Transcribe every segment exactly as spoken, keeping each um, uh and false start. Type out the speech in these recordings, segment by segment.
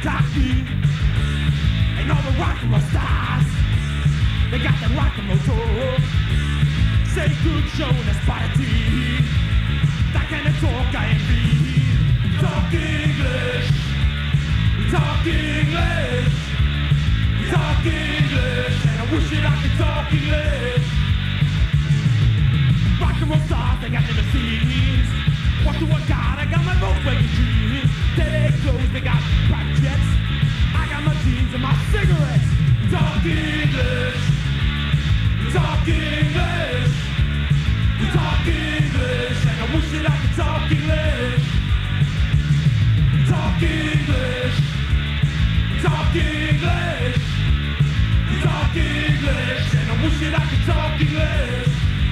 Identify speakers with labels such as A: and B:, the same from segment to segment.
A: talking. And all the rock and roll stars, they got that rock and roll talk. Say good show and a spot of tea. That kind of talk I envy. We talk English. We talk English. We talk English. And I wish that I could talk English. Rock and roll stars, they got limousines. What do I got? I got my Volkswagen jeans. Dead clothes, they got private jets. I got my jeans and my cigarettes. We talk English. We talk English. We talk English. And I wish that I could talk English. We talk English. We talk English. We talk English. And I wish that I could talk English.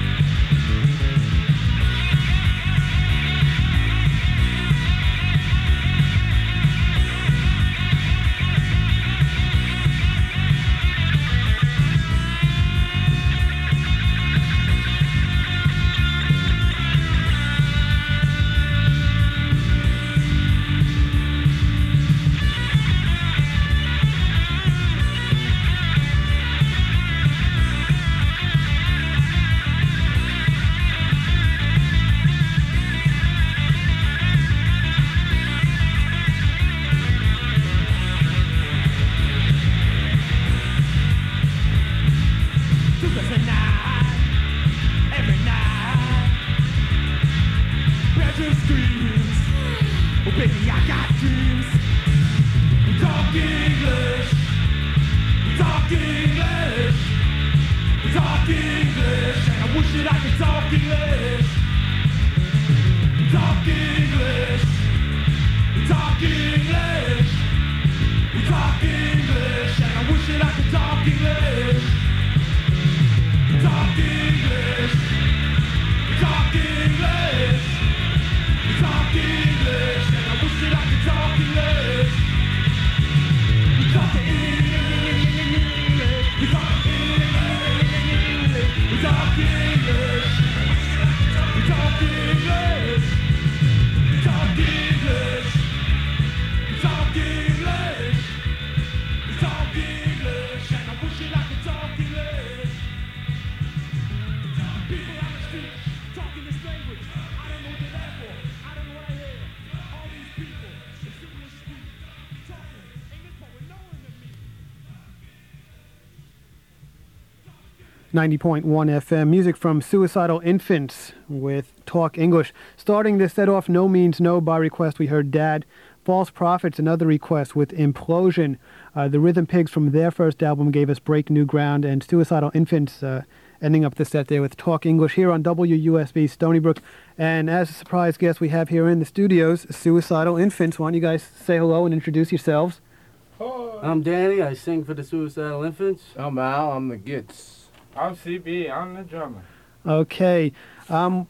B: ninety point one F M, music from Suicidal Infants with Talk English. Starting this set off, No Means No by request, we heard Dad. False Prophets, another request with Implosion. Uh, the Rhythm Pigs from their first album gave us Break New Ground, and Suicidal Infants uh, ending up the set there with Talk English here on W U S B Stony Brook. And as a surprise guest we have here in the studios, Suicidal Infants. Why don't you guys say hello and introduce yourselves?
C: Hi. I'm Danny, I sing for the Suicidal Infants.
D: I'm Al, I'm the Gits.
E: I'm C B, I'm the drummer.
B: Okay. Um,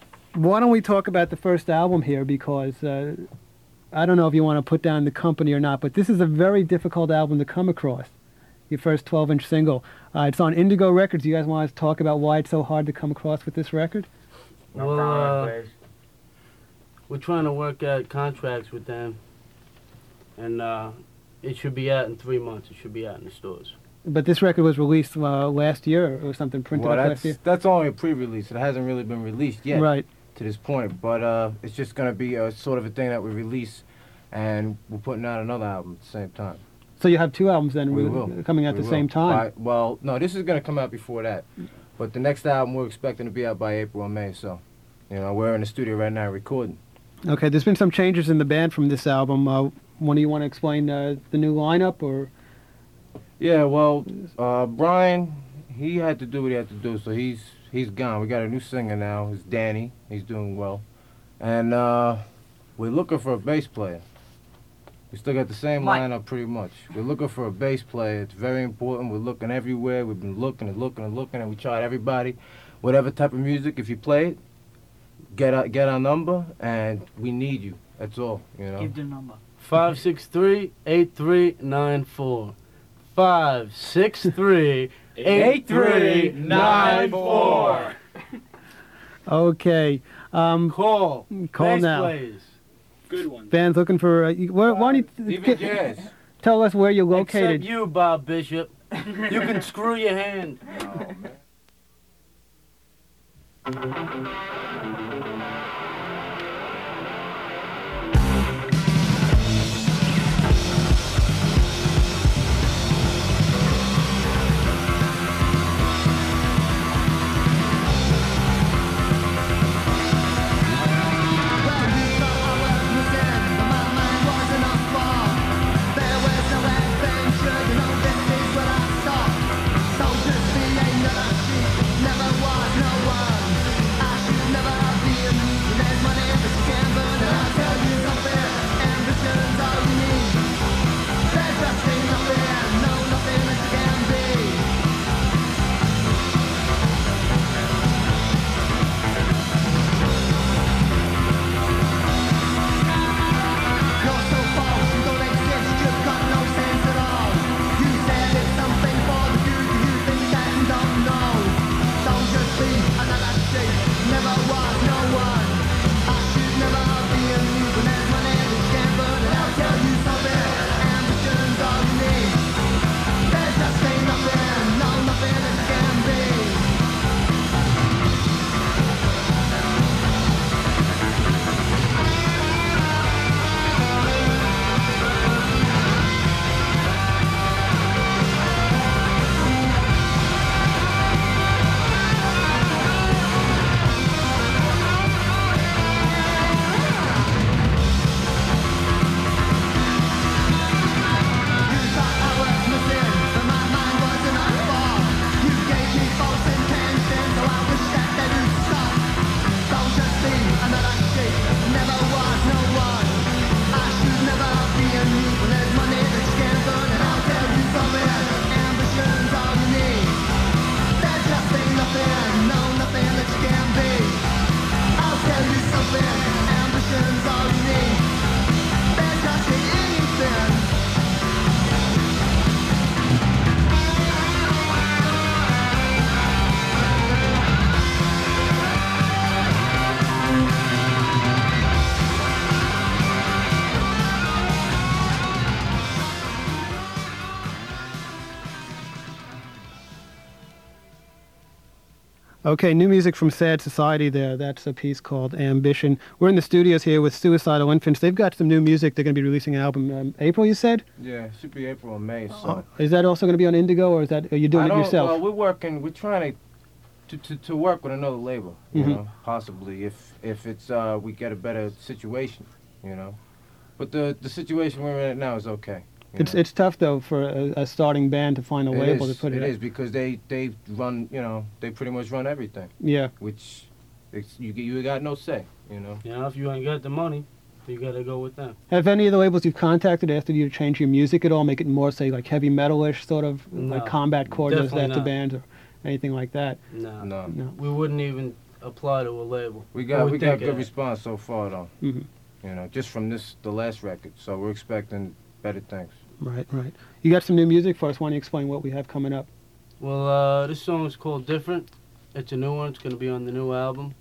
B: why don't we talk about the first album here, because uh, I don't know if you want to put down the company or not, but this is a very difficult album to come across, your first twelve-inch single. Uh, it's on Indigo Records. You guys want to talk about why it's so hard to come across with this record?
E: No
C: well,
E: problem,
C: uh, we're trying to work out contracts with them, and uh, it should be out in three months. It should be out in the stores.
B: But this record was released uh, last year or something, printed
D: well,
B: up
D: that's,
B: last year.
D: that's only a pre-release. It hasn't really been released yet
B: right.
D: to this point. But uh, it's just going to be a sort of a thing that we release, and we're putting out another album at the same time.
B: So you have two albums then
D: we
B: re-
D: will.
B: coming out at
D: we
B: the
D: will.
B: same time?
D: By, well, no, this is going to come out before that. But the next album we're expecting to be out by April or May. So, you know, we're in the studio right now recording.
B: Okay, there's been some changes in the band from this album. Uh, one of you want to explain uh, the new lineup, or...?
D: Yeah, well, uh, Brian, he had to do what he had to do, so he's he's gone. We got a new singer now. It's Danny. He's doing well. And uh, we're looking for a bass player. We still got the same
F: Mike.
D: lineup pretty much. We're looking for a bass player. It's very important. We're looking everywhere. We've been looking and looking and looking, and we tried everybody. Whatever type of music, if you play it, get our, get our number, and we need you. That's all, you know.
F: Give the number.
C: five six three, eight three nine four. Five six three eight three nine four.
B: Okay. Um,
C: Call.
B: Call
C: Bass
B: now.
C: players.
F: Good one.
B: Fans looking for. Uh, you- where, why don't you
D: Even
B: get-
D: jazz.
B: tell us where you're
C: Except
B: located?
C: you, Bob Bishop. You can screw your hand.
D: Oh, man.
B: Okay, new music from Sad Society there. That's a piece called Ambition. We're in the studios here with Suicidal Infants. They've got some new music. They're going to be releasing an album um, April, you said?
D: Yeah, it should be April or May. So.
B: Oh, is that also going to be on Indigo, or is that are you doing
D: I
B: it
D: don't,
B: yourself?
D: Well, we're working. We're trying to to, to, to work with another label. You
B: Mhm.
D: know, possibly if if it's uh we get a better situation. You know, but the the situation we're in now is okay. you
B: It's
D: know.
B: it's tough though for a, a starting band to find a
D: It
B: label
D: is,
B: to put it.
D: It
B: in.
D: is because they they run. You know, they pretty much run everything.
B: Yeah.
D: Which it's, you you got no say. You know.
C: You know, if you ain't got the money, you gotta go with them.
B: Have any of the labels you've contacted asked you to change your music at all, make it more say like heavy metalish, sort of like
C: No,
B: Combat Core does
C: definitely
B: that to
C: not.
B: bands or anything like that?
C: No.
D: No.
B: No.
C: We wouldn't even apply to a label.
D: We
C: What
D: got
C: we
D: we got
C: think
D: good
C: of that?
D: response so far though.
B: hmm
D: You know, just from this the last record. So we're expecting better things.
B: Right, right. You got some new music for us. Why don't you explain what we have coming up?
C: Well, uh, this song is called Different. It's a new one. It's gonna be on the new album.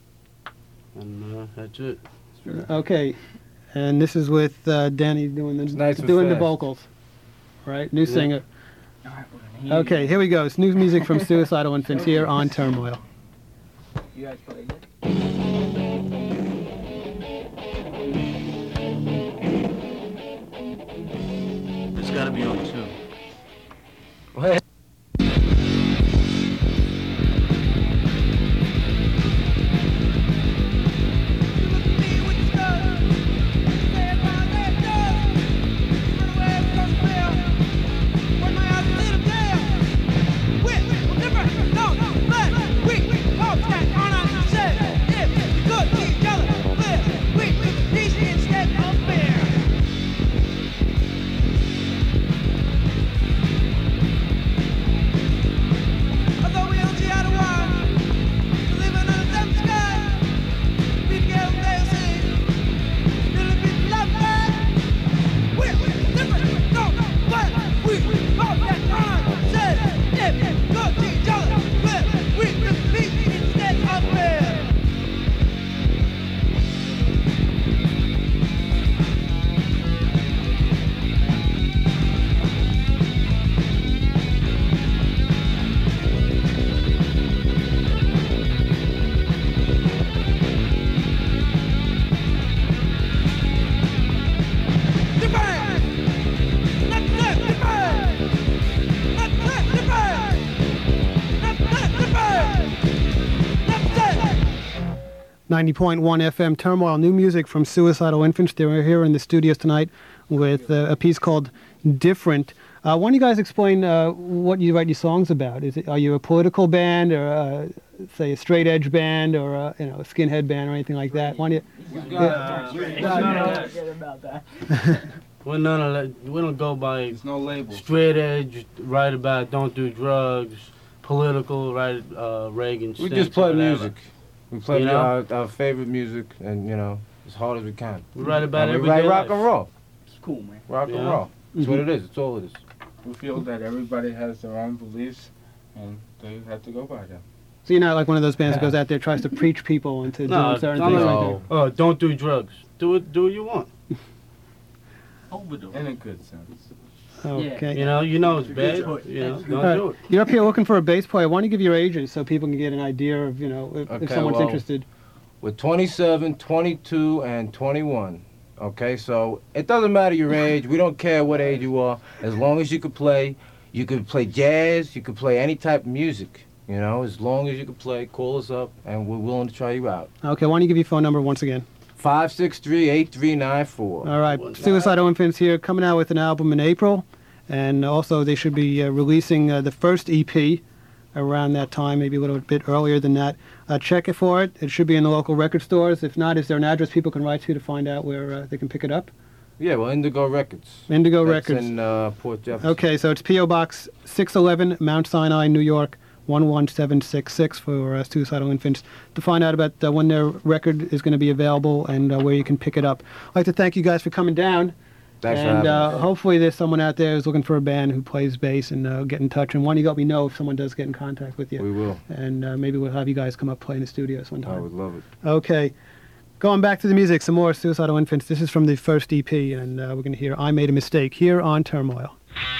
C: And uh, that's it.
B: Okay, and this is with uh, Danny doing the
D: It's nice and
B: doing the
D: fast.
B: vocals, right? New
C: Yeah.
B: singer. Okay, here we go. It's new music from Suicidal Infants here on Turmoil.
F: You guys play it?
C: It's gotta be on two.
A: Said
B: ninety point one F M Turmoil. New music from Suicidal Infants. They're here in the studios tonight with uh, a piece called Different. Uh, why don't you guys explain uh, what you write your songs about? Is it, are you a political band, or uh, say a straight edge band, or a, you know, a skinhead band, or anything like that? Why don't you?
C: Uh,
F: Forget about that.
C: We're none of that. We don't go by
D: There's no label.
C: straight edge, write about don't do drugs, political, write uh, Reagan.
D: We
C: stinks,
D: just play
C: whatever.
D: music. We play
C: You know?
D: our, our favorite music, and you know, as hard as we can.
C: We write about
D: And we
C: everyday
D: write rock
C: life.
D: and roll.
F: It's cool, man.
D: Rock and
C: Yeah.
D: roll. That's what it is. It's all it is.
E: We feel that everybody has their own beliefs, and they have to go by them.
B: So you're not like one of those bands that goes out there tries to preach people into
C: No,
B: doing certain
C: I'm
B: things
C: not-
B: like that.
D: No.
C: Oh, don't do drugs. Do it. Do what you want.
F: Overdose.
E: In a good sense.
B: Okay.
C: You know. You know it's
F: Good
C: bad.
F: choice.
C: You know.
F: That's
C: Don't
B: All right.
C: do it.
B: You're up here looking for a bass player. Why don't you give your ages so people can get an idea of, you know, if, if
D: Okay,
B: someone's
D: well-
B: interested?
D: We're twenty-seven, twenty-two, and twenty-one. Okay, so it doesn't matter your age. We don't care what age you are, as long as you could play. You could play jazz. You could play any type of music. You know, as long as you could play, call us up, and we're willing to try you out.
B: Okay, why don't you give your phone number once again?
D: five six three, eight three nine four.
B: All right, Suicidal Infants here, coming out with an album in April, and also they should be uh, releasing uh, the first E P around that time, maybe a little bit earlier than that. Uh, check it for it. It should be in the local record stores. If not, is there an address people can write to to find out where uh, they can pick it up?
D: Yeah, well, Indigo Records.
B: Indigo
D: That's
B: Records.
D: in uh, Port Jefferson.
B: Okay, so it's P O Box six eleven, Mount Sinai, New York, one one seven six six for uh, Suicidal Infants. To find out about uh, when their record is going to be available and uh, where you can pick it up. I'd like to thank you guys for coming down.
D: Thanks for
B: and
D: having
B: uh,
D: us.
B: hopefully there's someone out there who's looking for a band who plays bass, and uh, get in touch. And why don't you let me know if someone does get in contact with you.
D: We will.
B: And uh, maybe we'll have you guys come up play in the studio one
D: I
B: time.
D: would love it.
B: Okay. Going back to the music, some more Suicidal Infants. This is from the first E P, and uh, we're going to hear I Made a Mistake here on Turmoil.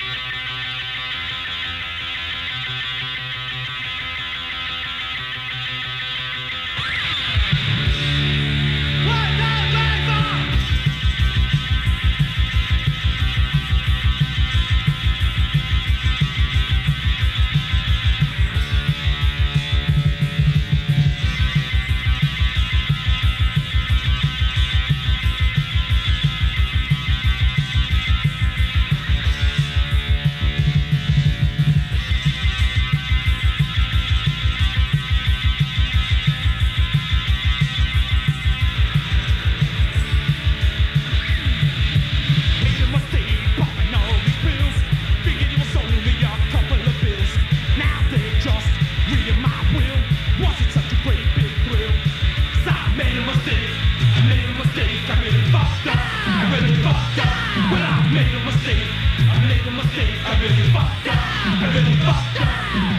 A: Made a mistake, popping all these pills. Figured it was only a couple of bills. Now they just reading my will. Was it such a great big thrill? 'Cause I made a mistake. I made a mistake. I really fucked up. I really fucked up. Well, I made a mistake. I made a mistake. I really fucked up. I really fucked up.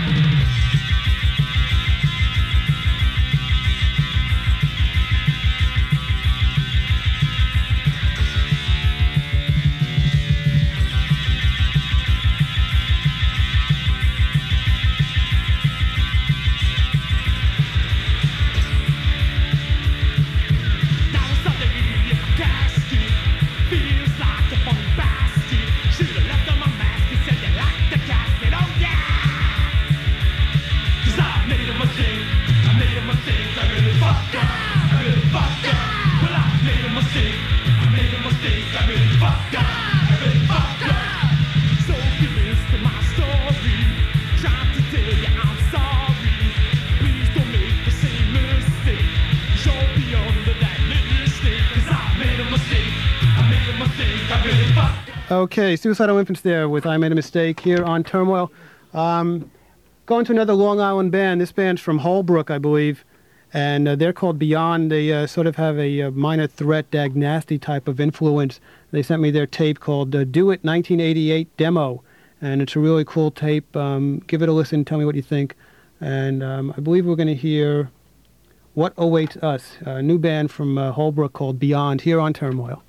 A: Now it's Sunday in my casket. Feels like a funny bastard. Should've left on my mask and said they like the casket. Oh yeah! 'Cause I made a mistake. I made a mistake. I really fucked up. I really fucked up. Well, I made a mistake. I made a mistake. I really fucked up. I really fucked up. So you listen to my story. Trying to tell you I'm sorry. Please don't make the same mistake. You'll be under that little snake. 'Cause I made a mistake. I made a mistake. I really fucked up.
B: Okay, Suicidal Infants there with I Made a Mistake here on Turmoil. Um, going to another Long Island band. This band's from Holbrook, I believe, and uh, they're called Beyond. They uh, sort of have a, uh Minor Threat, Dag Nasty type of influence. They sent me their tape called uh, Do It nineteen eighty-eight Demo, and it's a really cool tape. Um, give it a listen, tell me what you think. And um, I believe we're going to hear What Awaits Us, a new band from uh, Holbrook called Beyond here on Turmoil.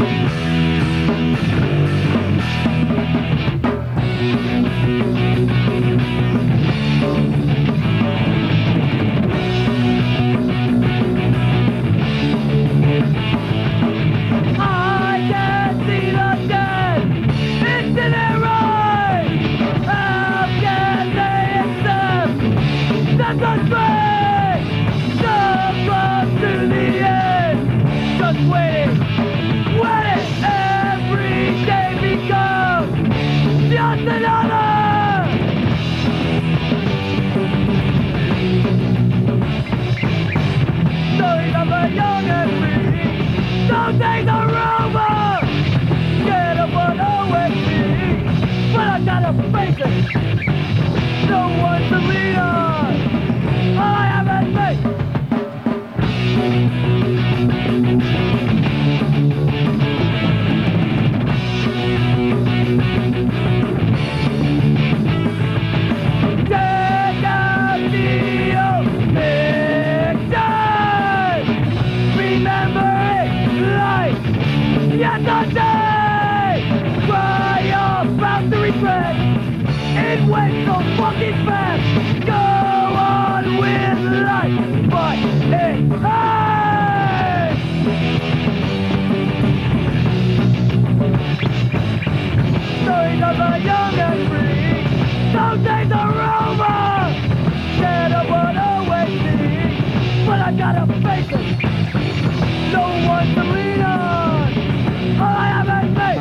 A: Thank the train, so close to the end. Just waiting, waiting. Every day becomes just another. Stories of a young and free. Don't take the rumor. Scared of what always be, but I gotta face it. No one to lean on. All I have is me. Take out the old pictures. Remember it like yesterday. Cry about the regret. It went so fucking fast. Go on with life, but it hurts. Stories of a young and free. Don't take the rumor. Scared of what always be, but I gotta face it. No one to lean on. All I have is me.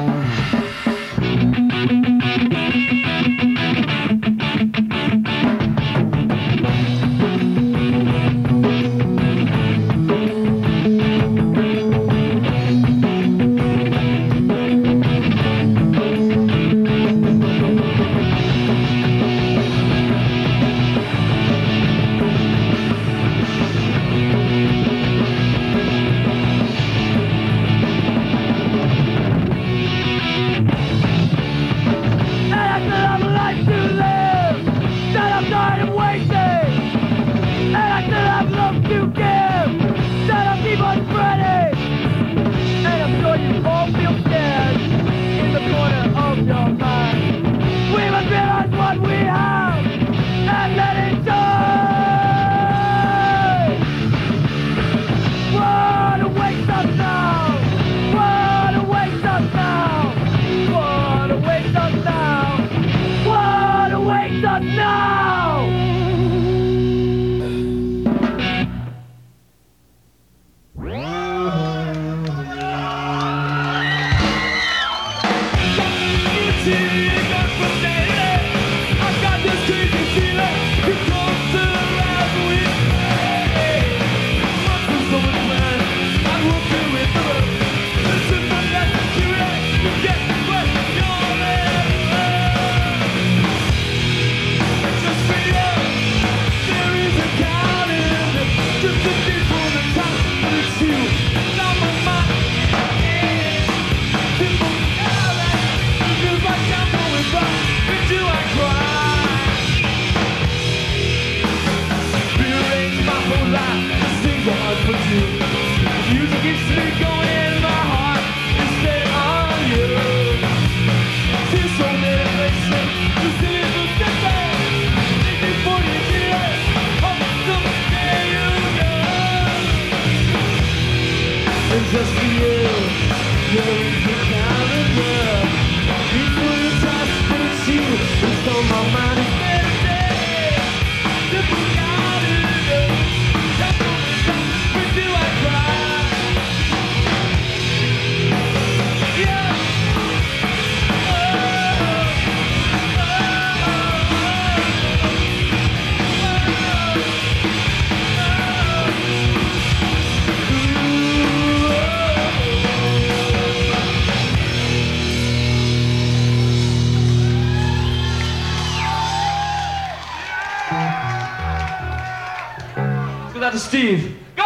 A: Just for you, you're the kind of girl. Before you touch, it's you. It's on my mind, it's better day. Simple God is good. That's all the time, when do I cry? Yeah. Oh,
G: That to Steve. Go!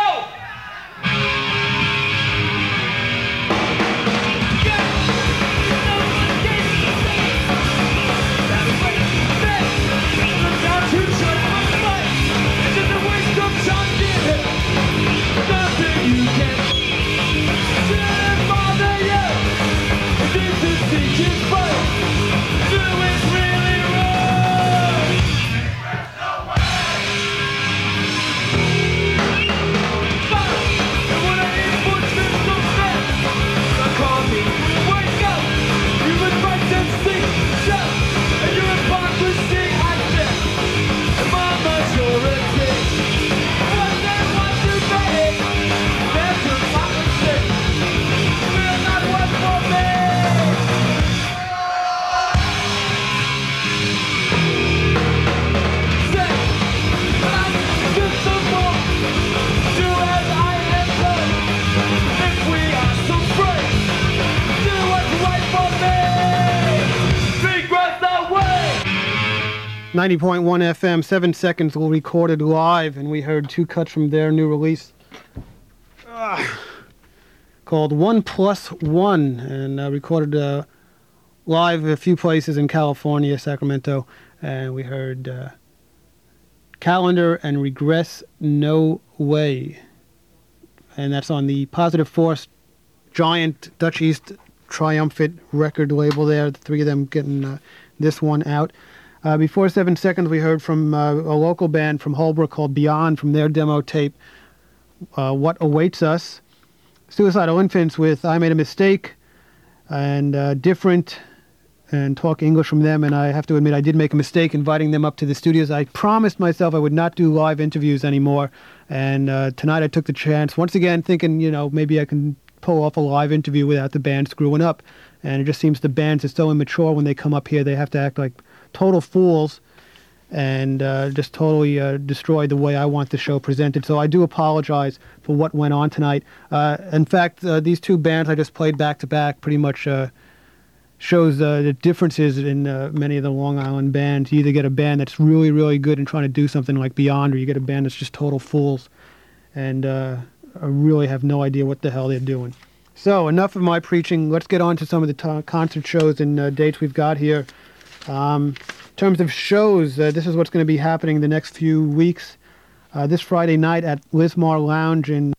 B: ninety point one F M, Seven Seconds, were recorded live, and we heard two cuts from their new release uh, called One Plus One, and uh, recorded uh, live a few places in California, Sacramento, and we heard uh, Calendar and Regress No Way, and that's on the Positive Force giant Dutch East triumphant record label there, the three of them getting uh, this one out. Uh, before Seven Seconds, we heard from uh, a local band from Holbrook called Beyond from their demo tape, uh, What Awaits Us. Suicidal Infants with I Made a Mistake, and uh, Different, and Talk English from them. And I have to admit, I did make a mistake inviting them up to the studios. I promised myself I would not do live interviews anymore, and uh, tonight I took the chance, once again thinking, you know, maybe I can pull off a live interview without the band screwing up. And it just seems the bands are so immature when they come up here. They have to act like total fools and uh, just totally uh, destroy the way I want the show presented. So I do apologize for what went on tonight. Uh, in fact, uh, these two bands I just played back-to-back pretty much uh, shows uh, the differences in uh, many of the Long Island bands. You either get a band that's really, really good and trying to do something like Beyond, or you get a band that's just total fools and uh, really have no idea what the hell they're doing. So enough of my preaching. Let's get on to some of the t- concert shows and uh, dates we've got here. Um, in terms of shows, uh, this is what's going to be happening the next few weeks. Uh, this Friday night at Lismar Lounge in